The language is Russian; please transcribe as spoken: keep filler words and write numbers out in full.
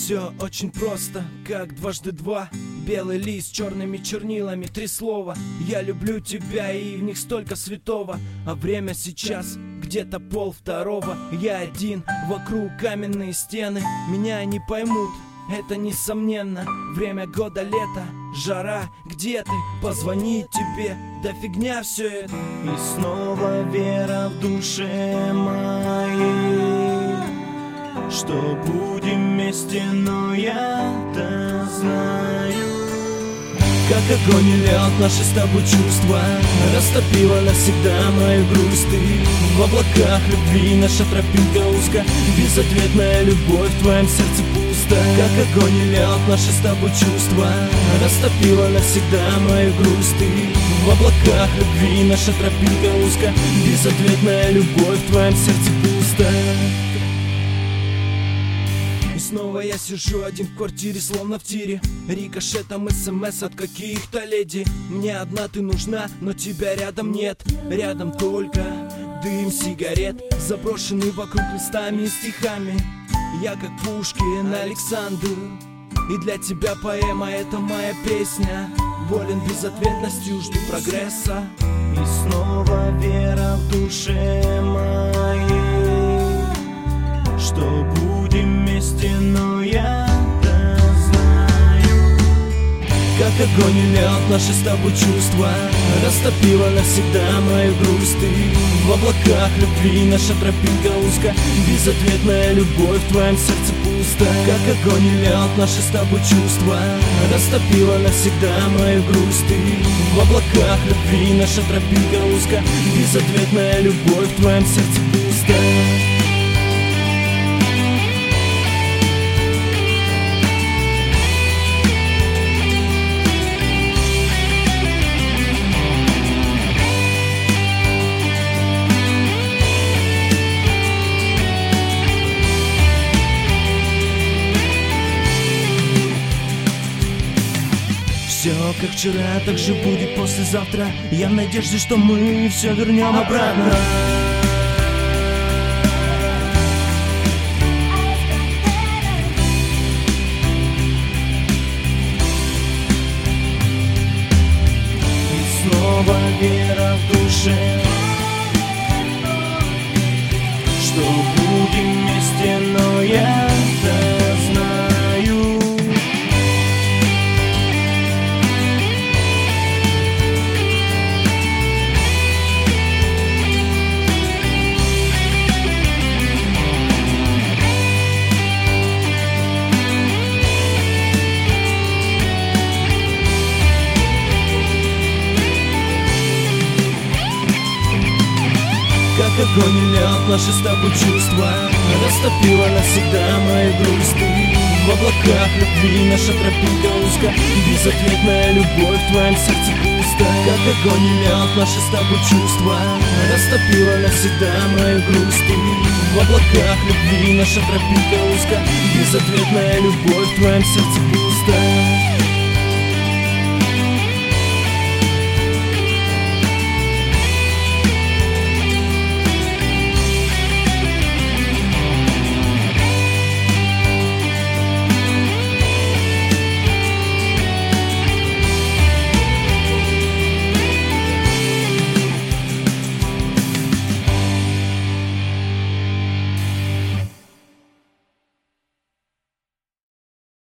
Все очень просто, как дважды два. Белый лист черными чернилами, три слова. Я люблю тебя, и в них столько святого. А время сейчас где-то пол второго. Я один, вокруг каменные стены. Меня не поймут, это несомненно. Время года лето, жара, где ты? Позвонить тебе, да фигня все это. И снова вера в душе моей, что будем вместе, но я-то знаю, как огонь и лед наши с тобой чувства растопила навсегда мою грусть. Ты в облаках любви, наша тропинка узка, безответная любовь в твоем сердце пусто. Как огонь и лед наши с тобой чувства растопила навсегда мою грусть. Ты в облаках любви, наша тропинка узка, безответная любовь в твоем сердце пусто. Снова я сижу один в квартире, словно в тире. Рикошетом смс от каких-то леди. Мне одна ты нужна, но тебя рядом нет. Рядом только дым сигарет, заброшенный вокруг листами и стихами. Я как Пушкин, Александр, и для тебя поэма — это моя песня. Болен безответностью, жду прогресса. И снова вера в душе моей, что будем вместе, но я-то знаю, как огонь и лед наши с тобой чувства растопила навсегда мою грусть. Ты в облаках любви, наша тропинка узка, безответная любовь в твоем сердце пусто. Как огонь и лед наши с тобой чувства растопила навсегда мою грусть. Ты в облаках любви, наша тропинка узка, безответная любовь в твоем сердце пусто. Все как вчера, так же будет послезавтра. Я в надежде, что мы все вернем обратно. И снова вера в душе, что будем вместе, но я-то знаю, как огонь и лед наши с тобой чувства растопила навсегда мою грусть. Ты в облаках любви, наша тропинка узка, безответная любовь в твоем сердце пусто. Как огонь и лед наши с тобой чувства растопила навсегда мою грусть. Ты в облаках любви, наша тропинка узка, безответная любовь в твоем сердце пусто.